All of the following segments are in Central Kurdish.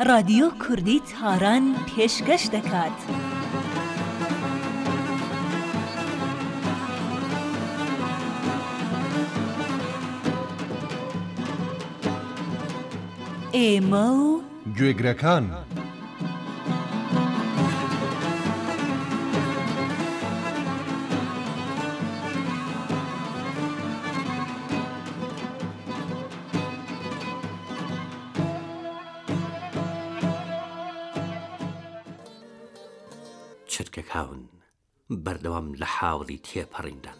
رادیۆ کوردی تاران پێشکەش دەکات. ئێمە و گوێگرەکان چرکەکاون بەردەوام لە حاوڵی تێپەڕیندان.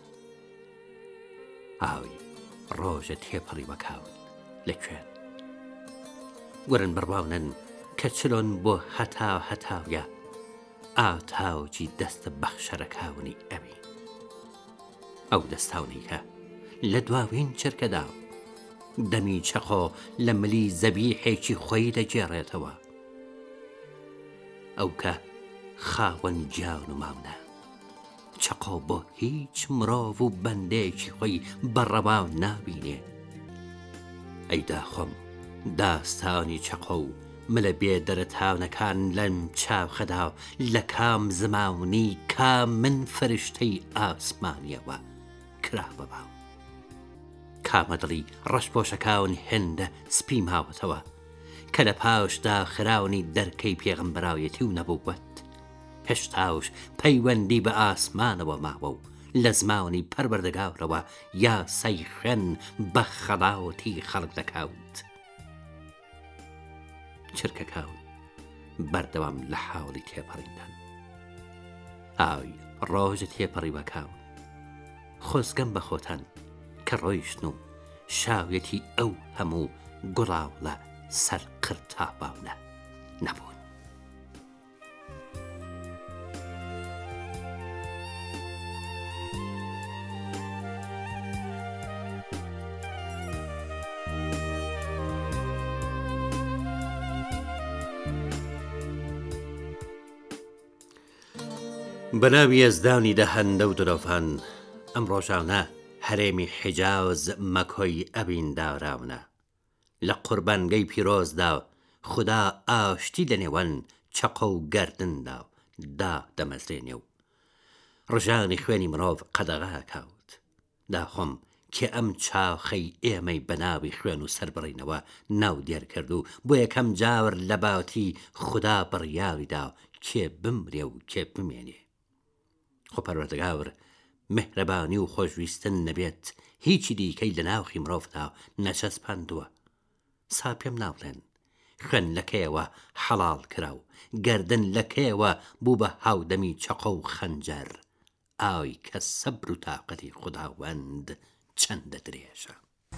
ئاوی ڕۆژە تێپەڕی وەکاون لەکوێن وەرن بڕواونن کە چلۆن بۆ هەتاویە ئاوتاوجی دەستە بەخشەرەکاونی ئەوی ئەو دەستاونەیکە لە دواوین چرکەدا دەمی چەقۆ لە ملی زەبیحێکی خۆی دەگێڕێتەوە. ئەو کە خاوەن گیان و ماونە چەقۆ بۆ هیچ مرۆڤ و بەندێکی خۆی بەڕەواو نابینێ. ئەیدا خۆم داستانی چەقۆ و ملە بێدەرەتاونەکان لەم چاوخەدا لە کام زمانی کام من فریشتەی ئاسمانیەوە کرا بەباو. کامە دڵی ڕەشپۆشەکاون هێندە سپی ماوەتەوە کە لە پاشدا خراونی دەرکەی پێغەمبەراویەتی و نەبووەت هێشتاوش پەیوەندی بە ئاسمانەوە ماوە و لە زمانی پەروەردگارەوە یاسای خوێن بە خەڵاوەتی خەڵک دەکاوت. چرکەکاون بەردەوام لە حاوڵی تێپەڕیندان. ئاوی ڕۆژە تێپەڕی وەکاون خۆزگەم بە خۆتان کە ڕۆیشتن و شاوێتی ئەو هەموو گوڵاوڵە سەر قرتاباونە نەبوون. بەناوی ئێزدانی دەهەندە و درۆڤان ئەم ڕۆژانە هەرێمی حیجاز مەکۆی ئەبین داراونە. لە قوربانگەی پیرۆزدا خوددا ئاشتی لە نێوان چەقۆ و گەردندا دا دەمەزرێنێ و ڕژانی خوێنی مرۆڤ قەدەغا کاوت. داخۆم کە ئەم چاوخەی ئێمەی بەناوی خوێن و سەربڕینەوە ناو دێر کرد و بۆ یەکەم جاور لە باوتی خوددا بڕیاویدا کێ بمرێ و کێ بمێنێ. خۆ پەروەردگار مهرەبانی و خۆشویستن نەبێت هیچی دیکەی لە ناوخی مرۆڤدا نەچەسپاندووە. سا پێم ناڵێن خوێن لەکەیەوە حەڵاڵ کرا و گەردن لەکەیەوە بوو بە هاودەمی چەقۆ و خەنجەر. ئاوی کە سەبر و تاقەتی خوداوەند چەندە درێژە.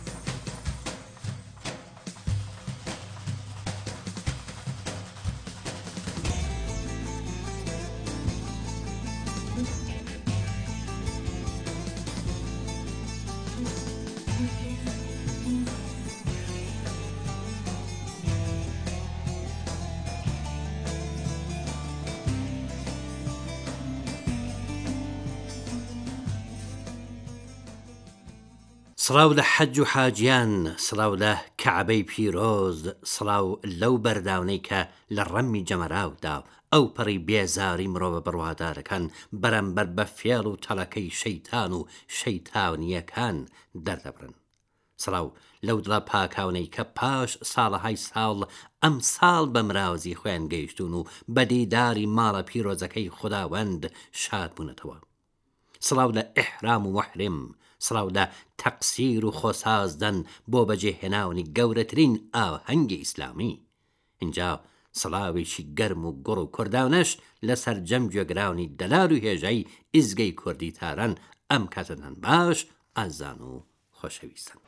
سڵاو لە حەج و حاجیان، سڵاو لە کەعبەی پیرۆز، سڵاو لەو بەرداونەی کە لە ڕەمی جەمەراودا ئەو پەڕی بێزاری مرۆڤە بڕوادارەکان بەرەمبەر بە فێڵ و تەڵەکەی شەیتان و شەیتانیەکان دەردەبرن. سڵاو لەو دڵە پاکاونەی کە پاش ساڵەهای ساڵ ئەم ساڵ بە مراوزی خۆیان گەیشتون و بە دیداری ماڵە پیرۆزەکەی خوداوەند شاد بوونەتەوە. سڵاو لە ئیحرام و محرم، سڵاو لە تەقسیر و خۆسازدەن بۆ بەجێهێناونی گەورەترین ئاهەنگی ئیسلامی. اینجا سڵاوێکی گەرم و گوڕ و کورداونەش لەسەر جەم گوێگراونی دەلار و هێژەی ئیزگەی کوردی تاران ئەم کاتتان باش ئازان و خۆشەویستن.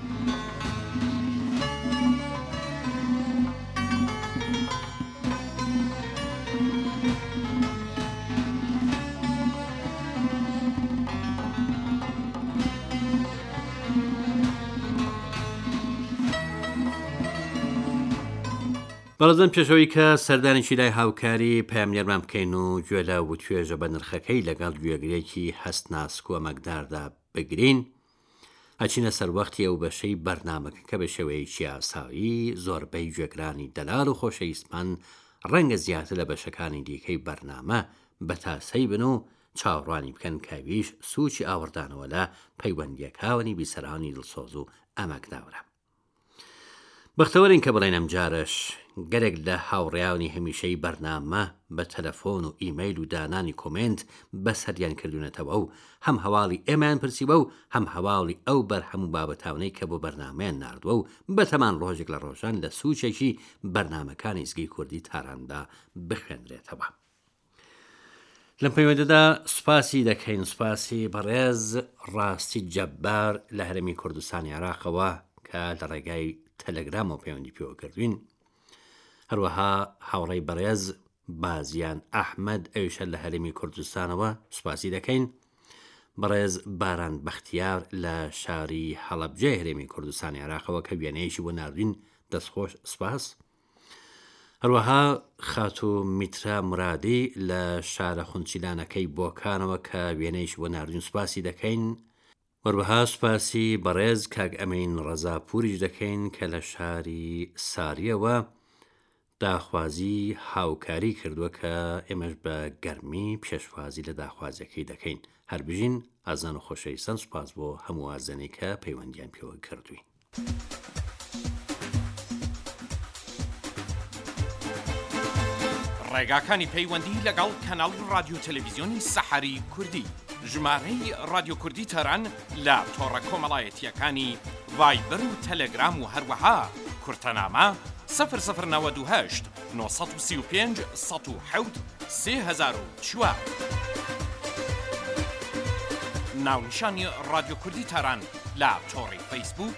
بەڵزم پێشەوەی کە سەردانێکی لای هاوکاری پامنێرمان بکەین و گوێ لە وتوێژە بە نرخەکەی لەگەڵ گوێگرێکی هەستناسک و ئەمەکداردا بگرین. ئەچینە سەروەختی ئەو بەشەی بەرنامەکە کە بە شێوەیەکی یاسایی زۆربەی گوێگرانی دەلال و خۆشەویستمان ڕەنگە زیاتر لە بەشەکانی دیکەی بەرنامە بە تاسەی بن و چاوەڕوانی بکەن کەویش سوچی ئاوردانەوە لە پەیوەندیەکانی بیسەرانی دڵسۆز و ئەمەکداورە. بەختەوەرین کە بڵێن ئەم جارش گەرێک لە هاوڕێیانی هەمیشەی بەرنامە بە تەلەفۆن و ئیمەیل و دانانی کۆمنت بەسەریان کردوونەتەوە و هەم هەواڵی ئێمەیان پرسیوە و هەم هەواڵی ئەو بەرهەموو بابەتاونەی کە بۆ بەرنامەیان ناردووە و بەتەمان ڕۆژێک لە ڕۆژان لە سوچێکی بەرنامەکانی زگی کوردی تاراندا بخوێنرێتەوە. لەم پەیوەندەدا سوپاسی دەکەین سوپاسی بەڕێز ڕاستی جەبار لە هەرێمی کوردستانی عێراقەوە کە لە ڕێگای تەلەگرامەوە پەیوەندی پێوە کردوین. هەروەها هاوڕێی بەڕێز بازیان ئەحمەد ئەویشە لە هەرێمی کوردستانەوە سوپاسی دەکەین. بەڕێز باران بەختیار لە شاری هەڵەبجە هەرێمی کوردستانی عێراقەوە کە وێنەیەکی بۆ ناردوین دەستخۆش سوپاس. هەروەها خاتو میترا مرادی لە شارە خونچیلانەکەی بۆکانەوە کە وێنەیەکی بۆ ناردوین سوپاسی دەکەین. وەروەها سوپاسی بەڕێز کاک ئەمین ڕەزاپوریش دەکەین کە لە شاری ساریەوە داخوازی هاوکاری کردووە کە ئێمەش بە گەرمی پێشوازی لە داخوازیەکەی دەکەین. هەر بژین ئازان و خۆشەویستان سوپاس بۆ هەموو ئازانەی کە پەیوەندیان پێوە کردووی. ڕێگاکانی پەیوەندی لەگەڵ کەناڵی رادیۆ تەلەڤیزیۆنی سەحەری کوردی ژمارەی رادیۆ کوردی تەران لە تۆڕە کۆمەڵایەتیەکانی ڤایبەر و تەلەگرام و هەروەها کورتەنامە 0098 935 107 3004 ناونیشانی رادیۆ کوردی تەران لە تۆڕی فەیسبوک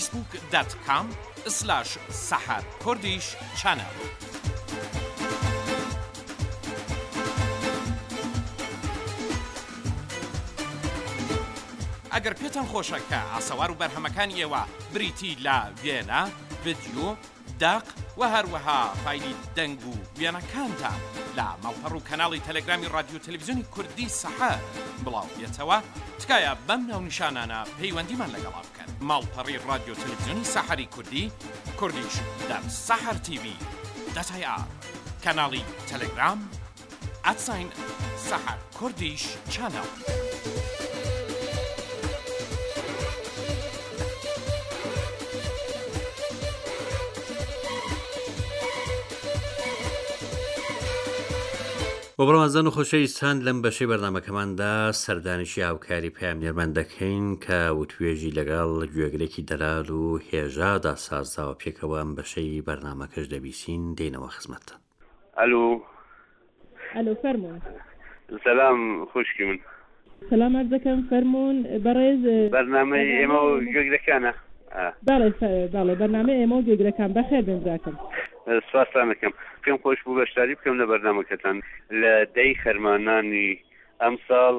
facebook.com/saharkurdish channel. ئەگەر پێتان خۆشە کە ئاسەوار و بەرهەمەکانی ئێوە بریتی لە وێنە، ڤیدیۆ، داق و هەروەها فایلی دەنگ و وێنەکانتان لە ماڵپەڕ و کەناڵی تەلەگرامی رادیۆ تەلەڤیزیۆنی کوردی سەحەر بڵاو بێتەوە، تکایە بەم ناونیشانانە پەیوەندیمان لەگەڵا بکەن. ماڵپەڕی رادیۆ تەلەڤیزیۆنی سەحەری کوردی کوردیش در سەحەر TV.ir کەناڵی تەلەگرام @سەحەرکوردیش چانەڵ. بۆ بڕوازان و خۆشەویستان لەم بەشەی بەرنامەکەماندا سەردانیشی هاوکاری پامنێرمان دەکەین کە وتوێژی لەگەڵ گوێگرێکی دەلال و هێژادا سازاوە پێکەوە ئەم بەشەی بەرنامەکەش دەبیسین دێنەوە خزمەتتان. ئەلو فەرموون. سەلام خوشکی من. سەلام عەرز دەکەم فەرموون. بەڕێز بەرنامەی ئێمە و گوێگرەکانە. بەڵێ بەرنامەی ئێمە و گوێگرەکان بەخێر بێن براکەم. سوپاسان دەکەم. پێم خۆش بوو بەشداری بکەم لە بەرنامەکەتان. لە دەی خەرمانانی ئەم ساڵ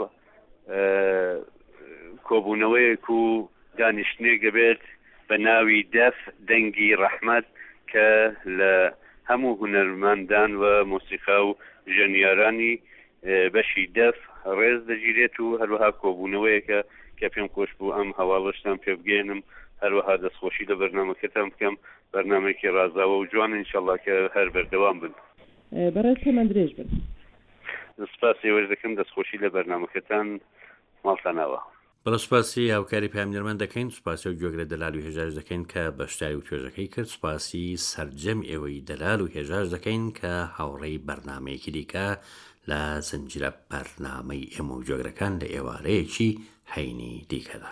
کۆبوونەوەیەک و دانیشتنێک دەبێت بە ناوی دەف دەنگی ڕەحمەت کە لە هەموو هونەرمەندان و مۆسیقا و ژەنیارانی بەشی دەف ڕێز دەگیرێت و هەروەها کۆبوونەوەیەکە کە پێم خۆش بوو ئەم هەواڵەشتان پێ بگەێنم، هەروەها دەستخۆشی لە بەرنامەکەتان بکەم. بەرنامێکی ڕازاوە و جوان ئینشەڵڵا کە هەر بەردەوام بن. بەڕێز هێمن درێژ بن. سپاسی وەرز دەکەم دەستخۆشی لە بەرنامەکەتان ماڵتانەوە. بەڵە سوپاسی هاوکاری پامنێرمان دەکەین، سوپاسی و گوێگرە دەلال و هێژاش دەکەین کە بەشداری و توێژەکەی کرد، سوپاسی سەرجەم ئێوەی دەلال و هێژاش دەکەین کە هاوڕێی بەرنامەیەکی دیکە لە زنجیرە بەرنامەی ئێمە و گوێگرەکان لە ئێوارەیەکی هەینی دیکەدا.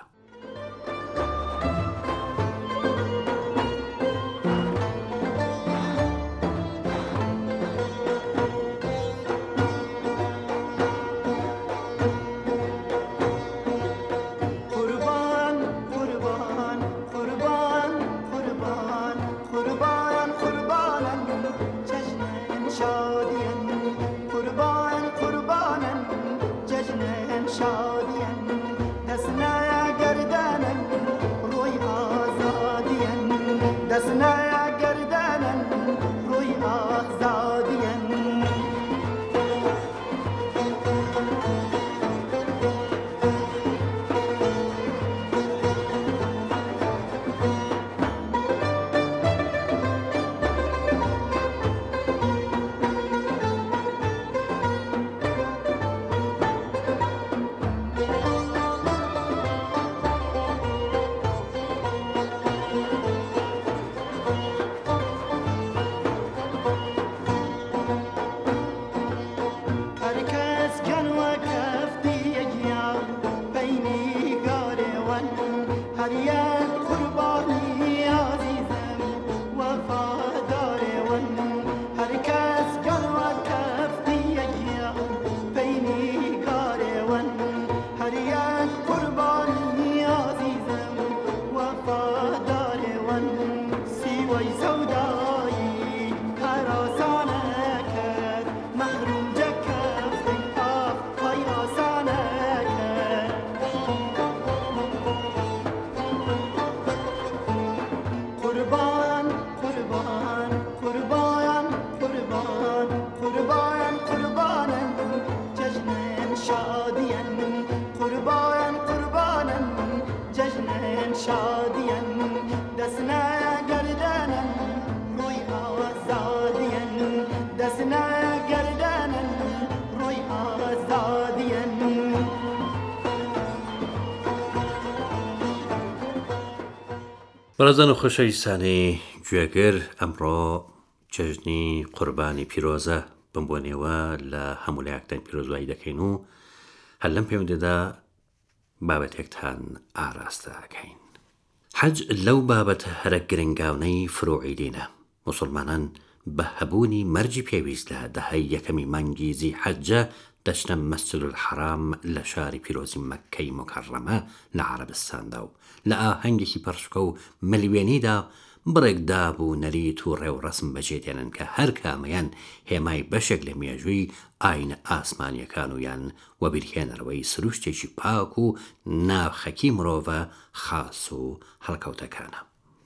بەڕێزان و خۆشەویستانی گوێگر، ئەمڕۆ جەژنی قوربانی پیرۆزە بمبوونەوە لە هەموو لایەکتان پیرۆزوایی دەکەین و هەر لەم پەیوەندیدا بابەتێکتان ئاراستە ئەکەین. حەج لەو بابەتە هەرە گرنگاونەی فروعی دینە. موسڵمانان بە هەبوونی مەرجی پێویست لە دەهەی یەکەمی مانگی زی حەجە دەچنە مەسجد الحرام لە شاری پیرۆزی مەککەی مکەڕەمە لە عەرەبستاندا و لە ئاهەنگێکی پەرشکە و ملیوێنیدا بڕێکدا بوو نەریت و ڕێوڕەسم بەجێدێنن کە هەر کامەیان هێمای بەشێک لە مێژووی ئاینە ئاسمانیەکان و یان وەبیرهێنەرەوەی سروشتێکی پاک و ناخەکی مرۆڤە خاص و هەڵکەوتەکانە.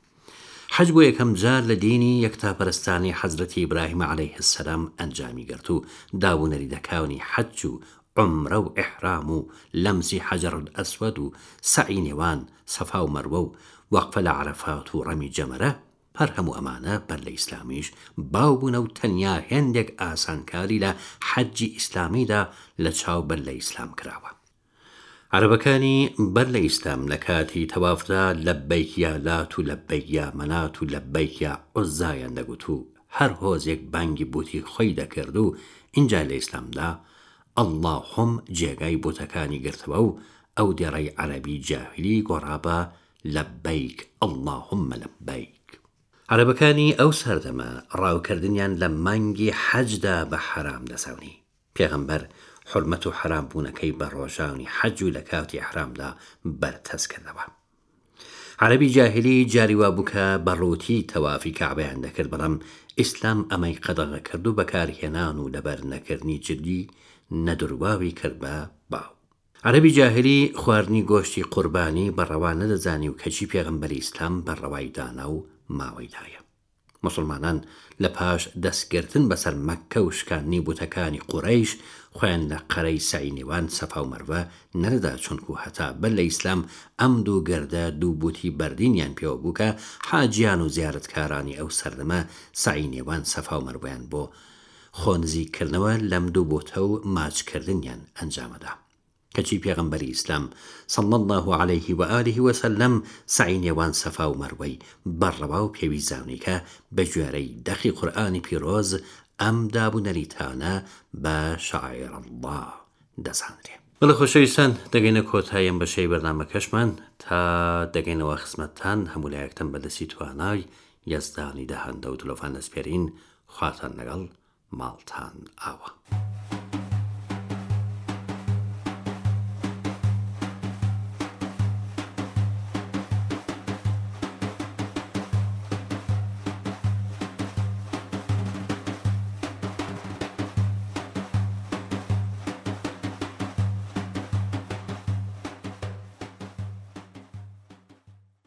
حەج بۆ یەکەم جار لە دینی یەکتاپەرستانی حەزرەتی ئیبراهیم عەلەیه السەلام ئەنجامی گرت و دابوونەری دەکاونی حەج و عومرە و ئیحرام و لەمسی حەجەر ئەسوەد و سەعی نێوان سەفا و مەروە و وەقفە لە عەرەفات و ڕەمی جەمەرە، هەر هەموو ئەمانە بەر لە ئیسلامیش باو بوونە و تەنیا هێندێک ئاسانکاری لە حەجی ئیسلامیدا لە چاو بەر لە ئیسلام کراوە. عەرەبەکانی بەر لە ئیسلام لە کاتی تەوافدا لەبەیک یا لات و لەبەیک یا مەنات و لەبەیک یا عوزایان دەگوت و هەر هۆزێک بانگی بوتی خۆی دەکرد و اینجا لە ئیسلامدا ئەڵڵاهوم جێگای بوتەکانی گرتەوە و ئەو دێڕەی عەرەبی جاهیلی گۆڕابە لەبەیک ئەڵڵاهومە لەبەیک. عەرەبەکانی ئەو سەردەمە ڕاوکردنیان لە مانگی حەجدا بە حەرام دەسەونی. پێغەمبەر حرمەت و حرام بوونەکەی بە ڕۆژانی حەج و لە کاتی ئیحرامدا بەرتەس کردەوە. عەرەبی جاهیلی جاریوا بووکە بەڕووتی تەوافی کەعبەیان دەکرد، بەڵام ئیسلام ئەمەی قەدەغە کرد و بەکارهێنان و لەبەر نەکردنی جدی نەدورواوی کرد بە باو. عەرەبی جاهیلی خواردنی گۆشتی قوربانی بەڕەوا نەدەزانی و کەچی پێغەمبەری ئیسلام بەڕەوای دانا و ماوەیدایە. موسڵمانان لە پاش دەستگرتن بەسەر مەککە و شکاندنی بوتەکانی قوڕەیش خۆیان لە قەرەی سەعی نێوان سەفا و مەروە نەدەدا، چونکو هەتا بەر لە ئیسلام ئەم دوو گەردە دوو بوتی بەردینیان پێوە بوو کە حاجیان و زیارەتکارانی ئەو سەردەمە سەعی نێوان سەفا و مەروەیان بۆ خۆنزیکردنەوە لەم دوو بوتە و ماچکردنیان ئەنجامەدا. کەچی پێغەمبەری ئیسلام صلی الله علیه و آله و سلم سعی نێوان سەفا و مەروەی بەڕەوا و پێویستاونی کە بە گوێرەی دەخی قورئانی پیرۆز ئەم دابوونەریتانە بە شعائر الله دەزانرێ. بەڵێ خۆشەویستان، دەگەینە کۆتاییەم بەشەی بەرنامەکەشمان تا دەگەینەوە خزمەتتان هەموو لایەکتان بەدەستی توانای یەزدانی دەهەندە و دلۆفان دەسپێرین. خواتان لەگەڵ ماڵتان ئاوە.